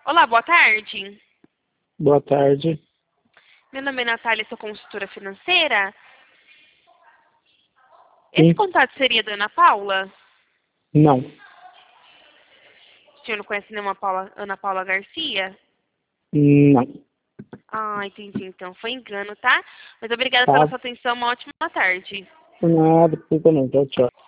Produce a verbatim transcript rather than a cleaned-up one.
Olá, boa tarde. Boa tarde. Meu nome é Natália, sou consultora financeira. Esse Sim. contato seria da Ana Paula? Não. O senhor não conhece nenhuma Paula, Ana Paula Garcia? Não. Ah, entendi. Então, foi engano, tá? Mas obrigada pela Tá. sua atenção. Uma ótima tarde. Nada, por não. Tchau, tchau.